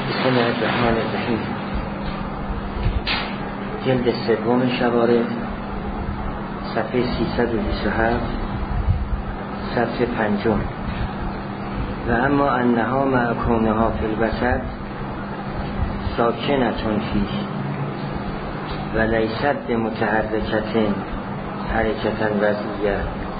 بسم الله الرحمن الرحیم. جلد سوم شوارد، صفحه 327، صفحه 5. و اما انها مع کونها فی الوسط ساکنتون فیه و لیست بمتحرکت حرکتا وضعیه.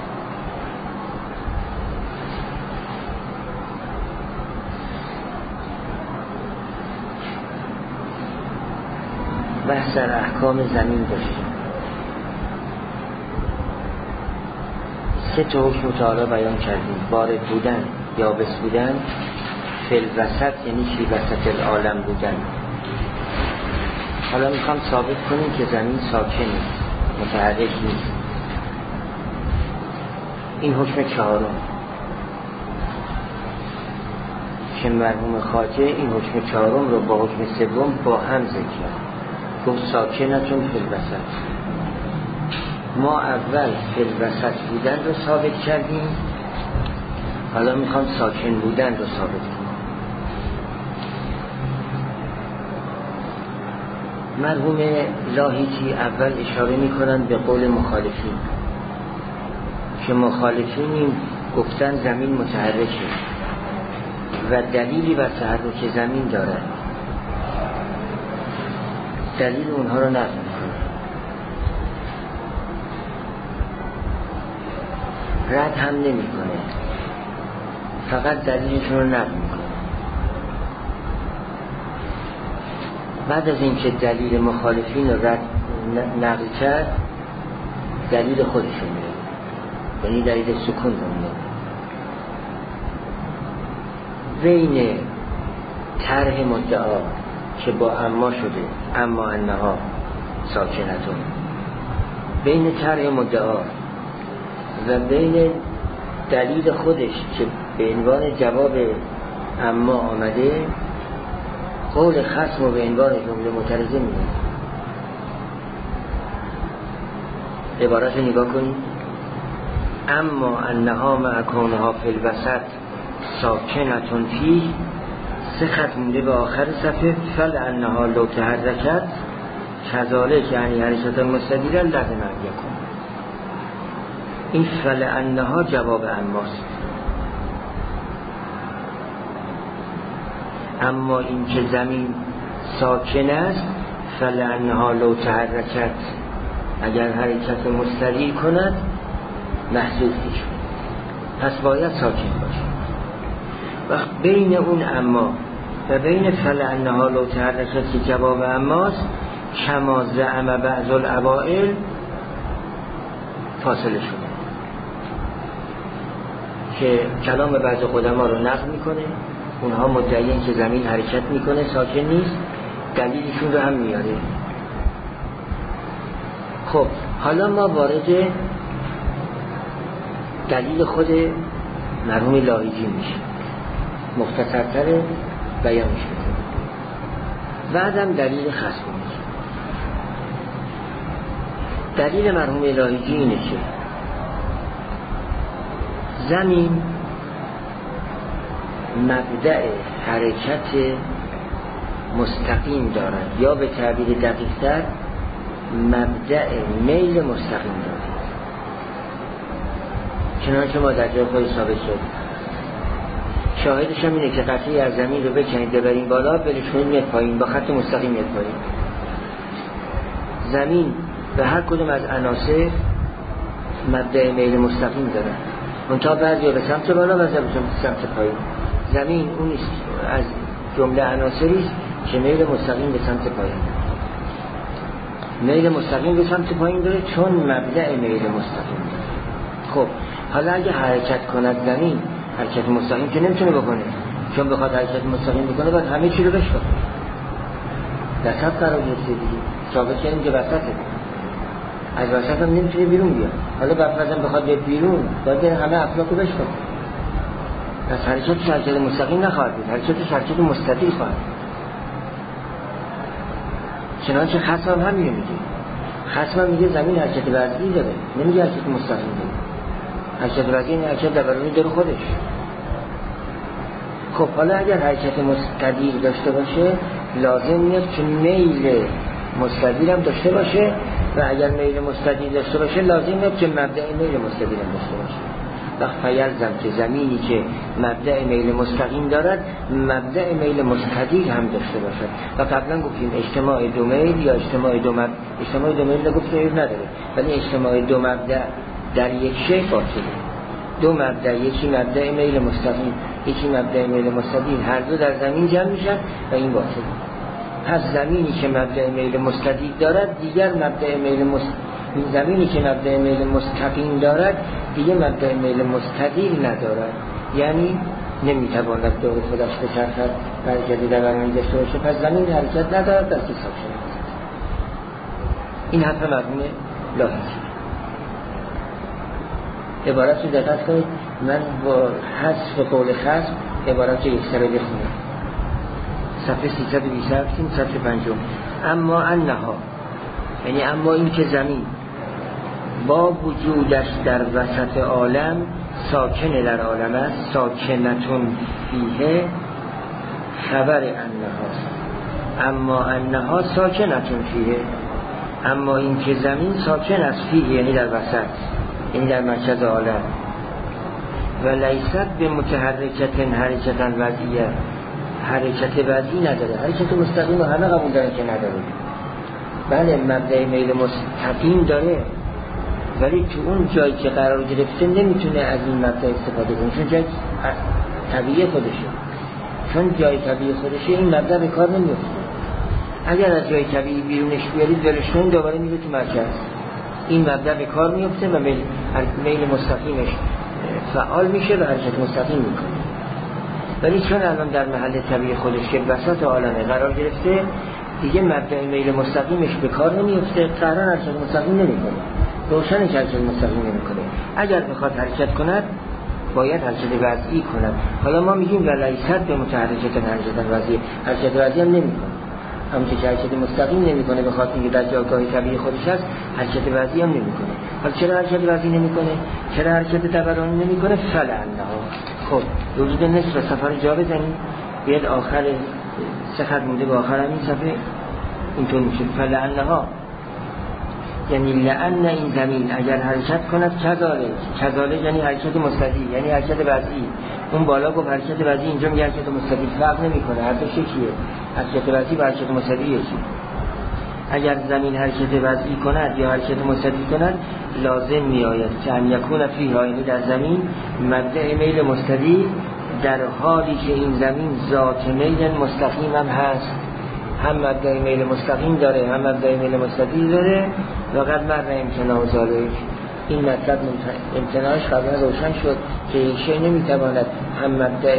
بحث در احکام زمین داشتیم. 3 حکم تعالی بیان کردیم: بارد بودن، یابس بودن، فی الوسط یعنی فی وسط العالم بودن. حالا میخوام ثابت کنیم که زمین ساکن نیست، متحرک نیست. این حکم 4 که مرحوم خواجه این حکم 4 رو با حکم 3 با هم ذکر کرد. گفت ساکنتون فی الوسط. ما اول فی الوسط بودن رو ثابت کردیم، حالا میخوام ساکن بودن رو ثابت کنیم. مرحوم لاهیجی اول اشاره میکنن به قول مخالفین که مخالفین گفتن زمین متحرکه و دلیلی بر تحرک زمین داره. دلیل اونها رو نقل میکنه، رد هم نمیکنه، فقط دلیلشون رو نقل میکنه. بعد از اینکه دلیل مخالفین رو رد نقل کرد، دلیل خودشون میاد، یعنی دلیل سکون رو میاد. بین طرح مدعا که با اما شده، اما انها ساکنتون، بین طرح مدعا و بین دلیل خودش که به عنوان جواب اما آمده، قول خصم رو به عنوان جمله معترضه میگه. عبارت رو نگاه کنید: اما انها مع کونها فی الوسط ساکنتون فیه. 3 خط مونده به آخر صفحه. فل انها لو تحرکت کذالک یعنی حرکت مستدیره لازم یکون. این فل انها جواب اماست. اما این که زمین ساکن است، فل انها لو تحرکت، اگر حرکت مستدیر کند محذوفی شد، پس باید ساکن باشه. وقت بین اون اما و بین فل انها لو تحرکت که جواب اماست، کما زعم بعض الاوائل فاصله شده که کلام بعض قدما رو نقل میکنه. اونها مدعیین که زمین حرکت میکنه، ساکن نیست، دلیلشون رو هم میاره. خب حالا ما وارد دلیل خود مرحوم لاهیجی میشه، مختصرتر بیان میشه. بعدم دلیل خصم میشه. دلیل مرحوم لاهیجی اینه که زمین مبدأ حرکت مستقیم دارد، یا به تعبیر دقیق‌تر مبدأ میل مستقیم دارد. چنانچه ما در جای خود ثابت شد. شاهدش هم اینه که قطعی از زمین رو بکنید ببرین بالا، برشون میاد پایین، با خط مستقیم میاد پایین. زمین و هر کدوم از عناصر مبدأ میل مستقیم داره، منتها بعضی به سمت بالا، بعضی به سمت پایین. زمین اون از جمله عناصری است که میل مستقیم به سمت پایین، میل مستقیم به سمت پایین داره، چون مبدأ میل مستقیم داره. خب حالا اگه حرکت کند زمین، حرکت مستقیم که نمیتونه بکنه، چون بخواد حرکت مستقیم بکنه باید همه چی رو بشکنه. وسط قرار گرفته دیگه، ثابت کردیم که وسطه، از وسط هم نمیتونه بیرون بیاد. حالا بعد بخواد بیاد بیرون باید همه افلاک رو بشکنه. پس حرکتش حرکت مستقیم نخواهد بود، حرکتش حرکت مستطیل خواهد بود. چنانچه خصم هم میگه، خصم میگه زمین حرکت وضعی داره، نمیگه حرکت مستقیم داره. حرکت وضعی یعنی حرکت درونی داره خودش. خب حالا اگر حرکت مستدیر داشته باشه لازم میاد که میل مستدیر هم داشته باشه و اگر میل مستدیر داشته باشه لازم میاد که مبدأ میل مستدیر هم داشته باشه. وقت فیلزم که زمینی که مبدأ میل مستقیم دارد مبدأ میل مستدیر هم داشته باشد. و قبلا گفتیم اجتماع دو میل یا اجتماع دو میل نگفتیم ایب نداره، ولی اجتماع دو مبدأ در یک شی باطله. دو مبدأ، یکی مبدأ میل مستقیم یکی مبدأ میل مستدیر، هر دو در زمین جمع میشن و این باطله. پس زمینی که مبدأ میل مستدیر دارد دیگر مبدأ میل زمینی که مبدأ میل مستقیم دارد دیگه مبدأ میل مستدیر ندارد، یعنی نمیتواند دور خودش بچرخد و حرکت دورانی داشته باشه. پس زمین حرکت ندارد بلکه ساکن. این حرف مرحوم لاهیجی. عبارت رو دقت کنید، من با حذف قول خصم عبارت رو یک سره بخونم. صفحه 327 صفحه 5. اما انها، یعنی اما این که زمین با وجودش در وسط عالم ساکن در عالم است، ساکنتون فیه خبر انهاست. اما انها ساکنتون فیه، اما این که زمین ساکن است فیه یعنی در وسط، یعنی در مرکز عالم. و لیست به متحرکت حرکتا وضعیه، حرکت وضعی نداره. حرکت مستقیم و همه قبول دارن که نداره. بله مبدأ میل مستقیم داره، ولی تو اون جایی که قرار گرفته نمیتونه از این مبدأ استفاده کنه، چون جای طبیعی خودشه. چون جای طبیعی خودشه این مبدأ به کار نمیفته. اگر از جای طبیعی بیرونش بیارید ولش کنید دوباره میره تو مرکز، این مبدأ به کار میفته و میل مستقیمش فعال میشه و حرکت مستقیم میکنه. ولی چون الان در محل طبیعی خودش که وسط عالمه قرار گرفته دیگه مبدأ میل مستقیمش به کار نمیفته، قرار حرکت مستقیم نمیکنه. روشن که حرکت مستقیم نمیکنه. اگر بخواد حرکت کند باید حرکت وضعی کند. حالا ما میگیم ولیست به متحرکت حرکت وضعی، حرکت وضعی هم نمیکنه. همونطور که حرکت مستقیم نمیکنه بخاطر اینکه در جایگاه طبیعی خودش هست، حرکت وضعی هم نمیکنه. حالا چرا حرکت وضعی نمیکنه؟ چرا حرکت دورانی نمیکنه؟ فلانها. خب وجود نصف سفر جا بزنیم، بیاد آخر سه خط مونده به آخر همین صفحه اینطور میشه فلانها، یعنی لأن این زمین اگر حرکت کند کذالک یعنی حرکت مستدیر، یعنی حرکت وضعی. اون بالا گفت حرکت وضعی، اینجا میگه حرکت مستدیر. فرق نمیکنه، هر دو شکلیه، حرکت وضعی و حرکت مستدیر یکی. اگر زمین حرکت وضعی کند یا حرکت مستدیر کند لازم میآید که ان یکون فیها، یعنی در زمین مبدأ میل مستدیر، در حالی که این زمین ذات میل مستقیم هم هست، هم مبدأ میل مستقیم داره هم مبدأ میل مستدیر داره. و قد مر امتناع ذالک، این مطلب امتناعش قبلا روشن شد که یک شی نمیتواند هم مبدأ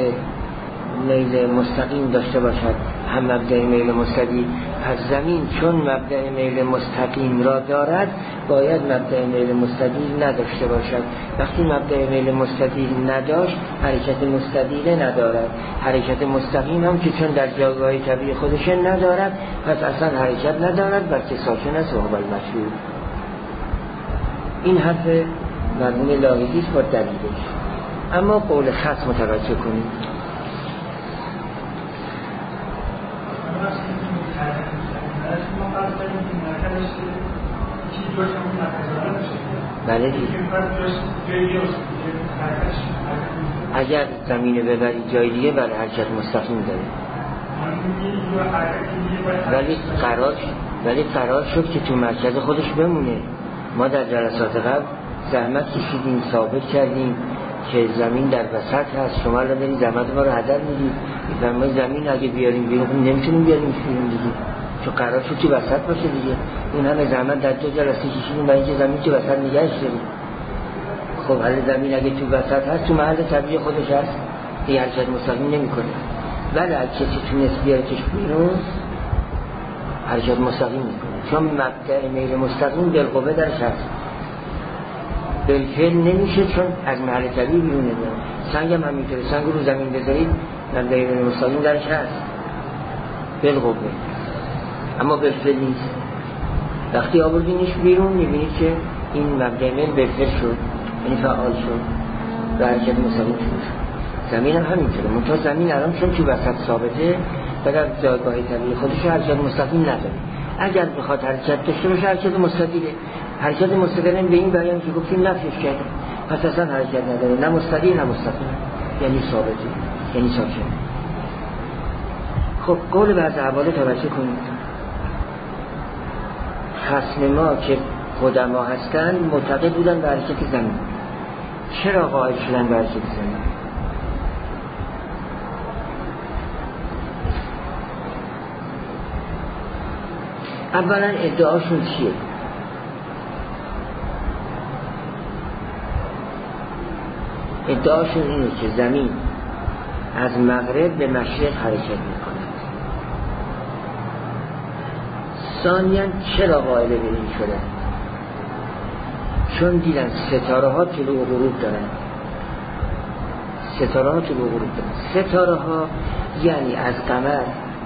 میل مستقیم داشته باشد هم مبدأ میل مستدیر. پس زمین چون مبدأ میل مستقیم را دارد باید مبدأ میل مستدیر نداشته باشد. وقتی مبدأ میل مستدیر نداشت حرکت مستدیره ندارد، حرکت مستقیم هم که چون در جایگاه طبیعی خودش ندارد پس اصلا حرکت ندارد بلکه ساکن است و هو المشهور. این حرف مرحوم لاهیجی است با دلیلش. اما قول خاص متوجه کنید. بله دیگه اگر زمینه ببری جای دیگه برای حرکت مستقیم داره، ولی قرار شد که تو مرکز خودش بمونه. ما در جلسات قبل زحمت کشیدیم، ثابت کردیم که زمین در وسط هست. شما الان دارید زحمت ما رو هدر میدید. ما زمین اگه بیاریم بیرون نمیتونیم بیاریم بیرون دیگه، چون قرار شد تو وسط باشه دیگه. اون همه زحمت در دو جلسه کشیدیم برای اینکه زمین تو وسط نگهش داریم. خب حالا زمین اگه تو وسط هست تو محل طبیعی خودش هست، این حرکت مستقیم نمیکنه. ولی اگه کسی تونست بیارتش بیرون حرکت مستقیم میکنه، چون مبدأ میل مستقیم بالقوه درش هست. بالفعل نمیشه چون از محل طبیعی بیرون نمیاد. سنگ هم همینطوره، سنگ رو زمین بذارید مبدأ میل مستقیم درش هست بالقوه، اما بالفعل نیست. وقتی آوردینش بیرون میبینید که این مبدأ میل بالفعل شد، یعنی فعال شد و حرکت مستقیم شد. زمین هم همینطوره. منتها زمین الان چون تو وسط ثابته و در جایگاه طبیعی خودش حرکت مستقیم نداره. اگر بخواد حرکت داشته باشه حرکت مستقیمه. حرکت مستقیم به این بیان که گفتیم نفیش کرده، پس اصلا حرکت نداره، نه مستقیم نه مستقیم، یعنی ثابته، یعنی ساکن. خب قول بعض احوال توجه کنید. خصم ما که قدما هستن معتقد بودن به حرکت زمین. چرا قائل شدن به حرکت زمین؟ اولا ادعاشون چیه؟ ادعاشون اینه که زمین از مغرب به مشرق حرکت میکنه. ثانیاً چرا قائل به این شدن؟ چون دیدن ستاره ها طلوع و غروب دارن. ستاره ها طلوع و غروب دارن. ستاره ها یعنی از قمر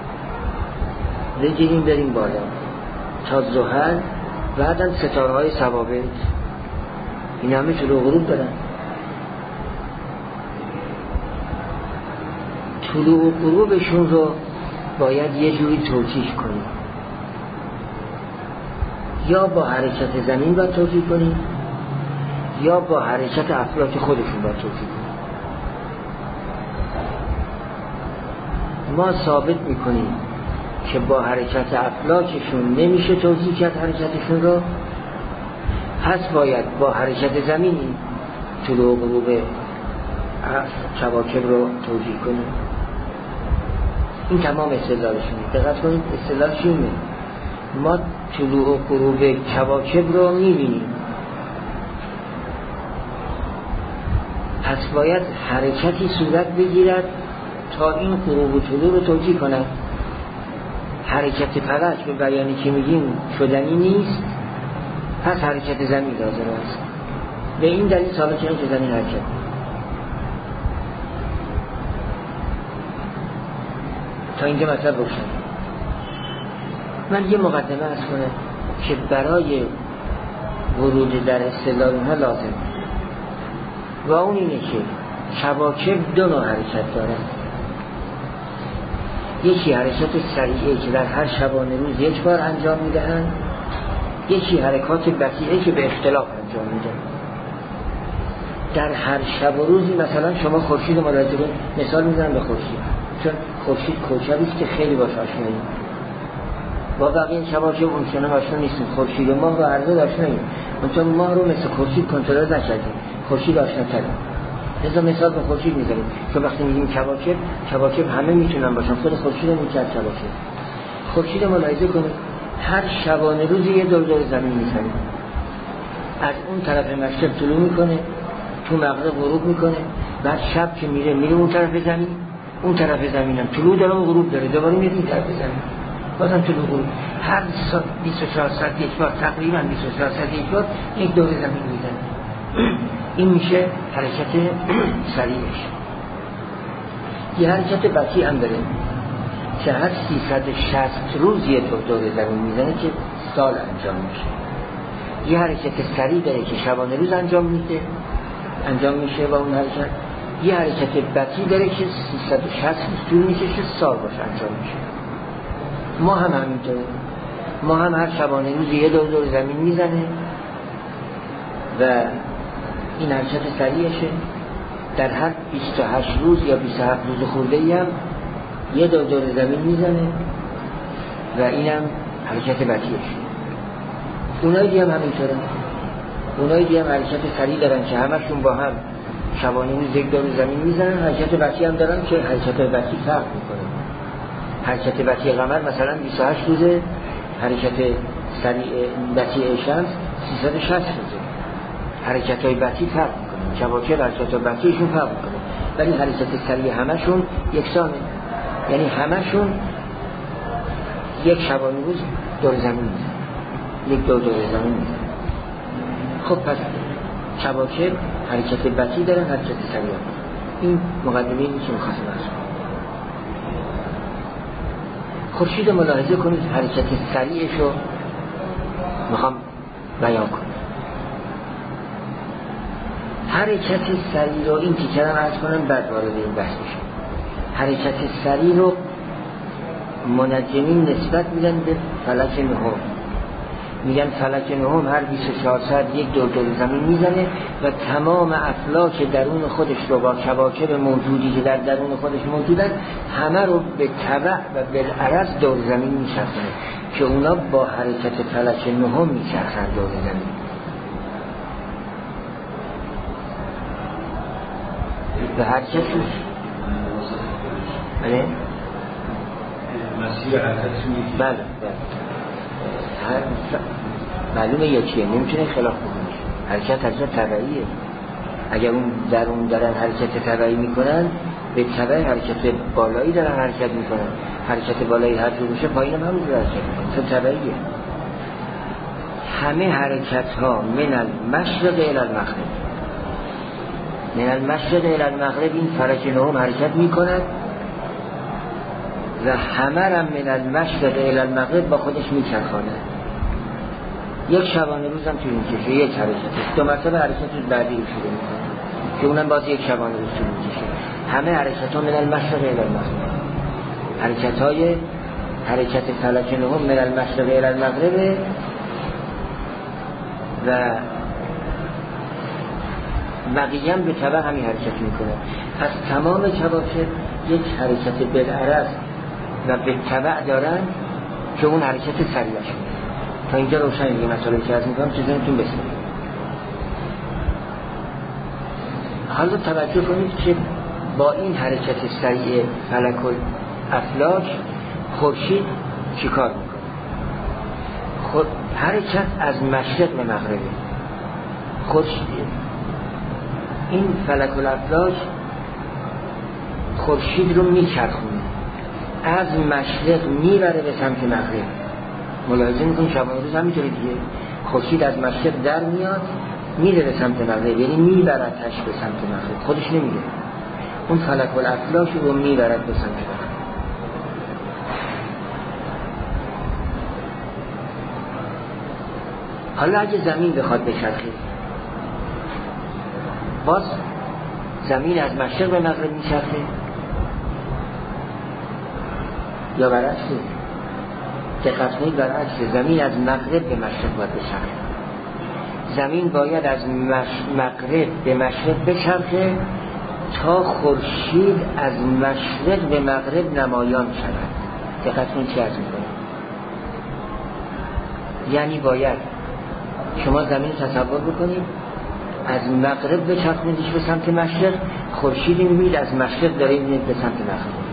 بگیریم بریم بالا تا زحل، بعدن ستاره های ثوابت، این همه طلوع و غروب دارن. طلوع و غروبشون رو باید یه جوری توجیه کنیم. یا با حرکت زمین باید توجیه کنیم یا با حرکت افلاک خودشون باید توجیه کنیم. ما ثابت میکنیم که با حرکت افلاکشون نمیشه توجیه کرد حرکتشون رو، پس باید با حرکت زمین این طلوع و غروب کواکب رو توجیه کنیم. این تمام استدلالشونه. دقت کنید استدلالشونه. ما طلوع و غروب کواکب رو میبینیم، پس باید حرکتی صورت بگیرد تا این غروب و طلوع رو توجیه کند. حرکت فلک به بیانی که میگیم شدنی نیست، پس حرکت زمین لازم است. به این دلیل ثابت شده که زمین حرکت. تا اینجا مطلب روشن. من یه مقدمه از کنم که برای ورود در اصطلاح اونها لازم، و اون اینه که کواکب دو نوع حرکت دارن. یکی حرکت سریعه که در هر شبانه روز یک بار انجام میدهن، یکی حرکات بطیئه که به اختلاف انجام میدهن. در هر شب و روزی مثلا شما خورشید ملاحظه کنید، مثال میزنم به خورشید، چون خورشید کوکبی است که خیلی باش آشناییم. با بقیه کواکب اونچنان آشنا نیستیم. خورشید و ماه رو عرضه آشناییم، منتها ماه رو مثل خورشید کنترل نکردیم، خورشید آشنا کردیم. لذا مثال به خورشید میزنیم که وقتی میگیم کواکب همه میتونن باشن، خود خورشید رو میکرد کواکب. خورشید ملاحظه کنید هر شبانه روز یه دور زمین میزنه. از اون طرف مشرق طلوع میکنه، تو مغرب غروب میکنه، بعد شب که میره اون طرف زمین، اون طرف زمین هم طلوع داره و غروب داره، دوباره میره این طرف زمین، بازم طلوع غروب. هر 24 ساعت یک بار، تقریبا 24 ساعت یک بار یک دور زمین میزنه. این میشه حرکت سریعش. یه حرکت بطیء هم داره که هر 360 روز یه دور زمین میزنه که سال انجام میشه. یه حرکت سریع داره که شبانه روز انجام میشه با اون حرکت. یه حرکت بطیء داره که 360 روز طول میکشه سال باشه انجام میشه. ما هم همینطوره. ما هم هر شبانه روز یه دور زمین میزنه و این حرکت سریعشه. در هر 28 روز یا 27 روز خورده‌ای هم یه دور زمین میزنه و اینم حرکت بطیئشه. اونایی دیگه هم همینطوره. اونایی دیگه هم حرکت سریع دارن که همشون با هم شبانه روز یک دور زمین میزنن. حرکت بطیء هم دارن که حرکت بطیء فرق میکنه. حرکت بطیء قمر مثلا 28 روزه، حرکت سریع بطیء شمس 360 روزه. حرکت‌های بطیء فرق میکنه. کواکب حرکت‌های بطیئشون فرق میکنه، ولی حرکت سریع همشون یکسانه. یعنی همشون یک شبانه روز دور زمین میزنن، یک دور زمین میزنن. خب پس کواکب حرکت بطیء دارن، حرکت سریع. این مقدمه اینه که می‌خواستم عرض کنم. خورشید ملاحظه کنید حرکت سریعش رو میخوام بیان کنم. حرکت سریع رو این تیکرم عرض کنم بعد وارد این بحث میشم. حرکت سریع رو منجمین نسبت میدن به فلک نهم. میگن فلک نهم هر 24 ساعت یک دور زمین میزنه و تمام افلاک درون خودش رو با کواکب موجودی که در درون خودش موجودن همه رو به تبع و بالعرض دور زمین میچرخونه که اونا با حرکت فلک نهم میچرخن دور زمین. به هر کسی بله مسیر حرکتشون یکی. بله معلومه یکیه، نمیتونه خلاف بکنه. حرکت حرکت طبیعیه. اگر اون دارن حرکت طبیعی میکنن به تبع حرکت بالایی دارن حرکت میکنن. حرکت بالایی هر جور میشه پایین هم همون حرکت میکنن، چون طبیعیه. همه حرکت ها من المشرق الى المغرب، من المشرق الى المغرب این فلک نهم حرکت میکند و همه را من المشرق الى المغرب با خودش میچرخاند. یک شبانه روز هم طول میکشه، یک حرکت، دو مرتبه حرکت بعدی رو شروع میکنه که اونم باز یک شبانه روز طول میکشه. همه حرکت ها من المشرق الى المغرب، حرکت فلک نهم من المشرق الى المغرب و بقیه هم به تبع همین حرکت میکنه. از تمام کواکب یک حرکت بالعرض و به تبع دارن که اون حرکت سریعش. تا اینجا روشن دیگه مسئله که از میکنم چیزانتون بسید. حالا توجه کنید که با این حرکت سریع فلک الافلاک خورشید چیکار میکنه؟ خود حرکت از مشرق به مغربه. خورشید این فلک الافلاک خورشید رو میچرخونه، از مشرق میبره به سمت مغرب. ملاحظه میکنید شبانه روز هم میتونه دیگه خورشید از مشرق در میاد میره به سمت مغرب، یعنی میبردش به سمت مغرب، خودش نمیره. اون فلک الافلاک رو میبرد به سمت مغرب. حالا اگه زمین بخواد بچرخه، باز زمین از مشرق به مغرب میچرخه یا برعکسه؟ دقت کنید برعکسه. زمین از مغرب به مشرق باید بچرخه. زمین باید از مغرب به مشرق بچرخه تا خورشید از مشرق به مغرب نمایان شود. دقت کنید چه عرض می‌کنم. یعنی باید شما زمین تصور بکنید از مغرب بچرخونیدش به سمت مشرق، خورشید میبینید از مشرق داره میاد به سمت مغرب.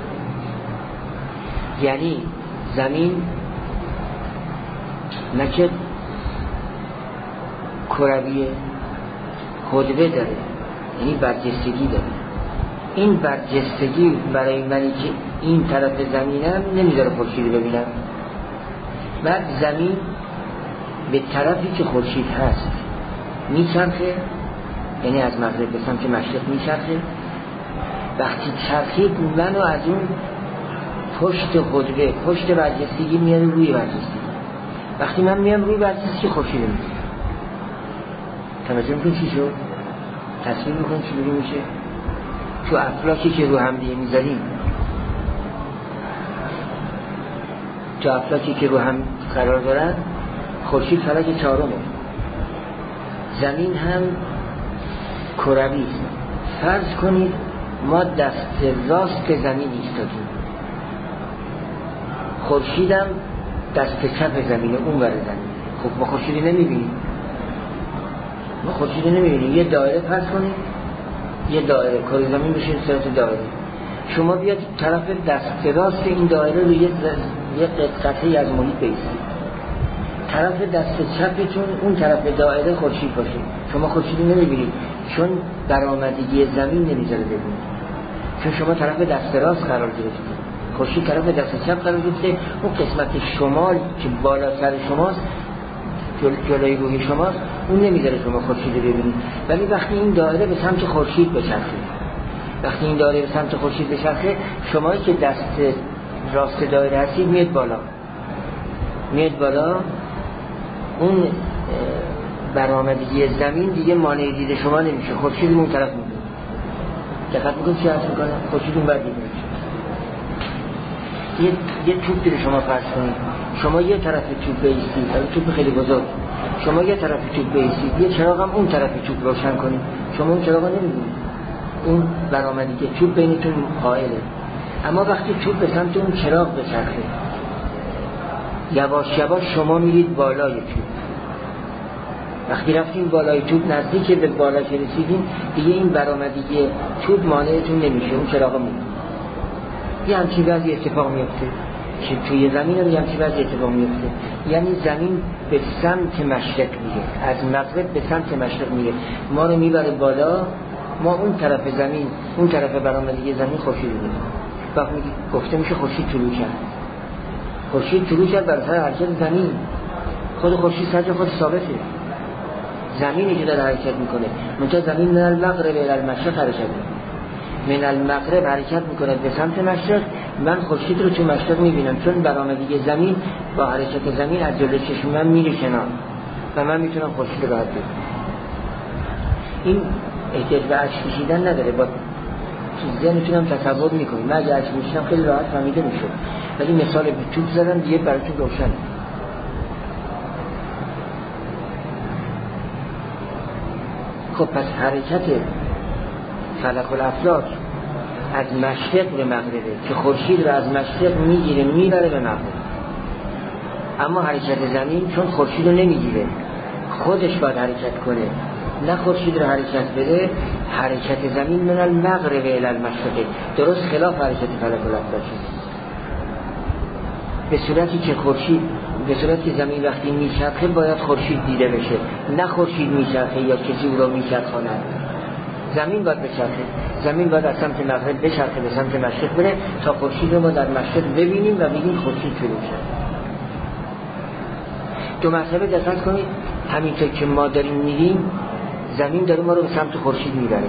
یعنی زمین نه که کرویه، حدبه داره، یعنی برجستگی داره. این برجستگی برای منی که این طرف زمینم نمیذاره خورشید ببینم. بعد زمین به طرفی که خورشید هست میچرخه، یعنی از مغرب به سمت مشرق میچرخه. وقتی چرخید منو از اون پشت حدبه، پشت برجستگی میاره روی برجستگی. وقتی من میام روی برجستگی خورشید میبینم. توجه میکنی چی شد؟ تصویر میکنی چی بگی میشه؟ تو افلاکی که رو هم دیگه میذاریم، تو افلاکی که رو هم قرار دارن، خورشید فلک چهارمه، زمین هم کروی است. فرض کنید ما دست راست به زمین ایستادیم، خورشیدم دست چپ زمینه، اون ور زمین. خب ما خورشیدی نمیبینیم، ما خورشیدی نمیبینیم. یه دایره فرض کنید، یه دایره کره زمین بشه صورت دایره. شما بیاد طرف دست راست این دایره رو یه قطعی از محیط بایستید، طرف دست چپتون اون طرف دایره خورشید باشه. شما خورشیدی نمیبینید چون برآمدگی زمین نمیذاره ببینید، چون شما طرف دست راست قرار گرفتید، خورشید طرف دست چپ قرار گرفته. اون قسمت شمال که بالا سر شماست، جلوی روی شماست، اون نمیذاره شما خورشید رو ببینید. ولی وقتی این دایره به سمت خورشید بچرخه، وقتی این دایره به سمت خورشید بچرخه، شما که دست راست دایره هستید میاد بالا، اون برآمدگی زمین دیگه مانع دید شما نمیشه. خورشید اون طرف میاد. دقت میکنید چی حرف میکنه؟ خورشید اون ور دیده میشه. یه توپ رو شما فرض کنید، شما یه طرف توپ بایستید، توپ خیلی بزرگ، شما یه طرف توپ بایستید، یه چراغ هم اون طرف توپ روشن کنید، شما اون چراغ رو نمیبینید. اون برآمدگی توپ بینتون قائله. اما وقتی توپ به سمت اون چراغ بچرخه، یواش یواش شما میرید بالای توپ. وقتی رفتیم بالای توپ، نزدیک به بالا که رسیدیم، دیگه این برآمدگی توپ مانعتون نمیشه، اون چراغ میاد. یه همچین وضعی اتفاق میفته که توی زمین هم یه همچین وضعی اتفاق میفته. یعنی زمین به سمت مشرق میره، از مغرب به سمت مشرق میره، ما رو میبره بالا. ما اون طرف زمین، اون طرف برآمدگی زمین خورشید میبینیم. وقتی گفته میشه خورشید طلوع کرد. خورشید طلوع کرد بر اثر حرکت زمین. خود خورشید سر خود ثابته، زمینی که داره حرکت میکنه. منتها زمین من المغرب الی المشرق حرکت میکنه، من المغرب حرکت میکنه به سمت مشرق. من خورشید رو تو مشرق میبینم، چون برآمدگی زمین با حرکت زمین از جلوی چشم من میره کنار و من میتونم خورشید رو راحت ببینم. این احتیاج به عکس کشیدن نداره، با ذهنتون هم تصور میکنید. من اگه عکس میشم خیلی راحت فهمیده میشه، ولی مثال به توپ زدم دیگه براتون روشنه. خب پس حرکت فلک الافلاک از مشرق به مغربه که خورشید رو از مشرق میگیره میبره به مغرب. اما حرکت زمین چون خورشید رو نمیگیره، خودش باید حرکت کنه، نه خورشید رو حرکت بده. حرکت زمین من المغرب الی المشرق، درست خلاف حرکت فلک الافلاک. به صورتی که خورشید، به صورتی که زمین وقتی میچرخه باید خورشید دیده بشه، نه خورشید میچرخه یا کسی او رو میچرخاند. زمین باید بچرخه، زمین باید از سمت مغرب بچرخه به سمت مشرق بره تا خورشید رو ما در مشرق ببینیم و بگیم خورشید طلوع شد. دو مرتبه دقت کنید، همینطور که ما داریم میریم زمین داره ما رو به سمت خورشید میبره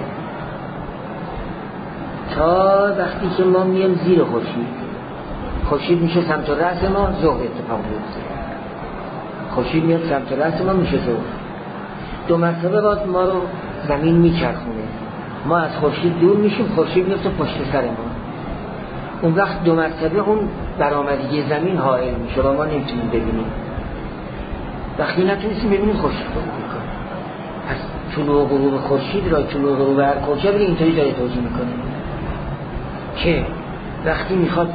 تا وقتی که ما میایم زیر خورشید میشه سمت رأس ما، ظهر اتفاق میفته. خورشید میاد سمت رأس ما، میشه ظهر. دو مرتبه بعد ما رو زمین میچرخونه، ما از خورشید دور میشیم، خورشید میفته پشت سر ما. اون وقت دو مرتبه اون برآمدگی زمین حائل میشه و ما نمیتونیم ببینیم. وقتی نتونستیم ببینیم خورشید رو میکنه. پس طلوع و غروب خورشید را طلوع و غروب هر کوکب اینطوری داره توضیح میکنه که وقتی میخواد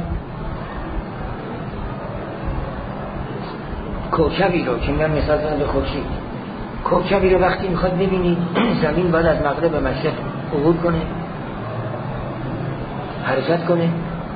کوکبی رو که من مثال زنم به خورشید، کوکبی رو وقتی میخواد ببینید زمین باید از مغرب به مشرق عبور کنه، حرکت کنه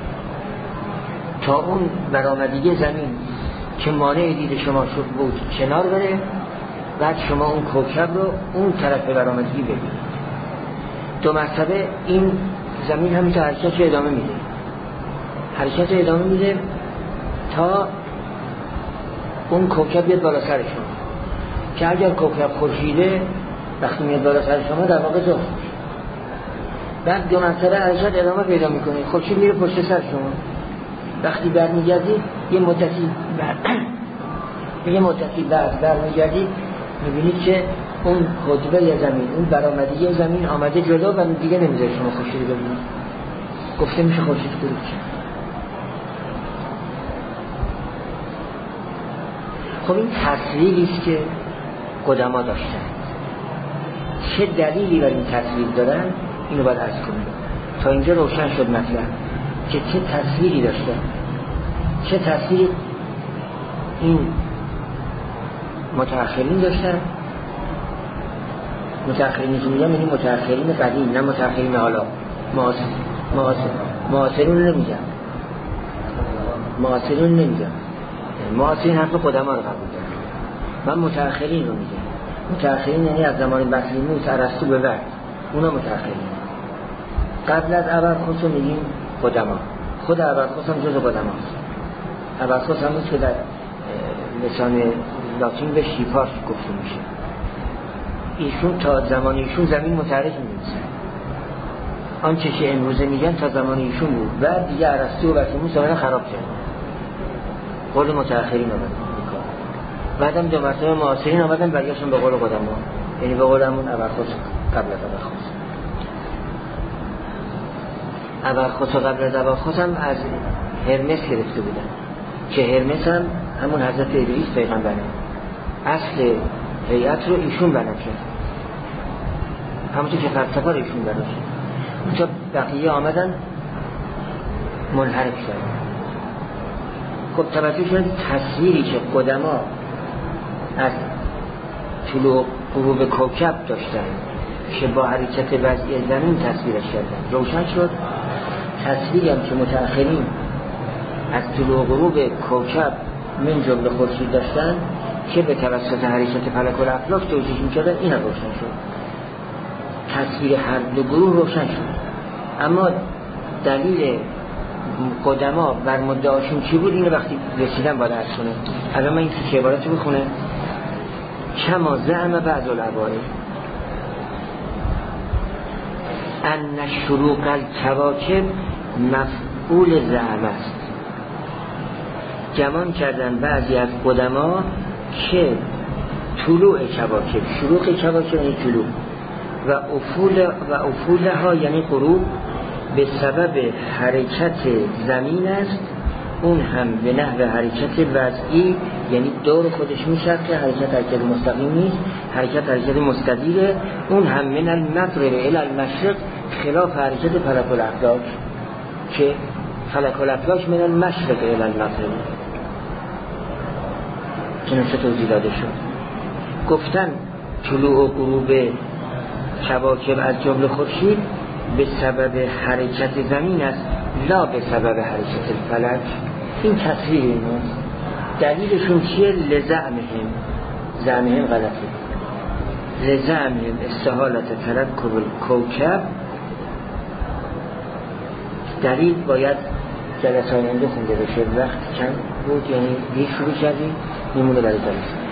تا اون برآمدگی زمین که مانع دید شما شد بود کنار بره، بعد شما اون کوکب رو اون طرف برآمدگی ببینید. دو مرتبه این زمین همینطور حرکت رو ادامه میده، حرکت رو ادامه میده تا اون کوکب بیاد بالا سر شما، که اگر کوکب خورشیده وقتی میاد بالا سر شما در واقع ظهر میشه. بعد دو مرتبه حرکت ادامه پیدا میکنه، خورشید میره پشت سر شما. وقتی برمیگردید یه مدتی بعد برمیگردید میبینید که اون قطبه زمین، اون برآمدگی زمین آمده جلو و دیگه نمیذاره شما خورشید ببینید. گفته میشه خورشید غروب شد. خب این تصویری است که قدما داشتن. چه دلیلی برای این تصویر دارن اینو باید عرض کنیم تا اینجا روشن شد مطلب که چه تصویری داشتن. چه تصویری این متأخرین داشتن. متأخرین که میگم یعنی متأخرین قدیم، نه متأخرین حالا معاصرون نمیگم، معاصرین حرف قدما رو قبول دارن. من متأخرین رو میگم. متأخرین یعنی از زمان بطلیموس ارسطو به بعد، اونا متأخرین. قبل از ابرخس رو میگیم قدما. خود ابرخس هم جز قدماست. ابرخس هم که در لسان لاتین به شیپاس گفته میشه. ایشون تا زمان ایشون زمین متحرک می‌نویسن. آنچه که امروزه میگن تا زمان ایشون بود. بعد دیگه ارسطو و بطلیموس زمان خراب کرد. قول متأخرین رو میگن. بعدم دو مرتبه معاصرین آمدن برگشتن به قول قدما، یعنی به قول همون ابرخس قبل از ابرخس. ابرخس و قبل از ابرخس هم از هرمس گرفته بودن که هرمس هم همون حضرت ادریس پیغمبره، اصل هیئت رو ایشون بنا کرد، همونطور که فلسفه رو ایشون بنا کرد. اونجا بقیه آمدن منحرف شدن. خب توجه شدید تصویری که قدما از طلوع غروب کوکب داشتن که با حرکت وضعی زمین تصویرش کردن روشن شد. تصویری هم که متأخرین از طلوع غروب کوکب من جمله خورشید داشتن که به توسط حرکت فلک الافلاک توجیه می‌کردن، این هم روشن شد. تصویر هر دو گروه روشن شد. اما دلیل قدما بر مدعاشون چی بود؟ اینو وقتی رسیدن باید عرض کنه. الان من این که عبارت رو بخونه. کما زعم بعض العوارض ان شروق الکواکب مفعول زعم است. گمان کردن بعضی از قدما که طلوع کواکب، شروق کواکب یعنی طلوع و افولها یعنی غروب به سبب حرکت زمین است، اون هم به نحو حرکت وضعی، یعنی دور خودش میچرخه، حرکت مستقیم نیست، حرکت مستدیره. اون هم من المغرب الی المشرق خلاف حرکت فلک الافلاک که فلک الافلاک من المشرق الی المغرب که نوشته توضیح داده شد. گفتن طلوع و غروب کواکب از جمله خورشید به سبب حرکت زمین است، لا به سبب حرکت فلک. این تصویر ایناست. دلیلشون چیه؟ لزعمهم، زعمهم غلطه، لزعمهم استحالت ترکب الکوکب. دلیل باید جلسه آینده خونده بشه، وقت کم بود، یعنی شروع کردیم میمونه برای جلسه.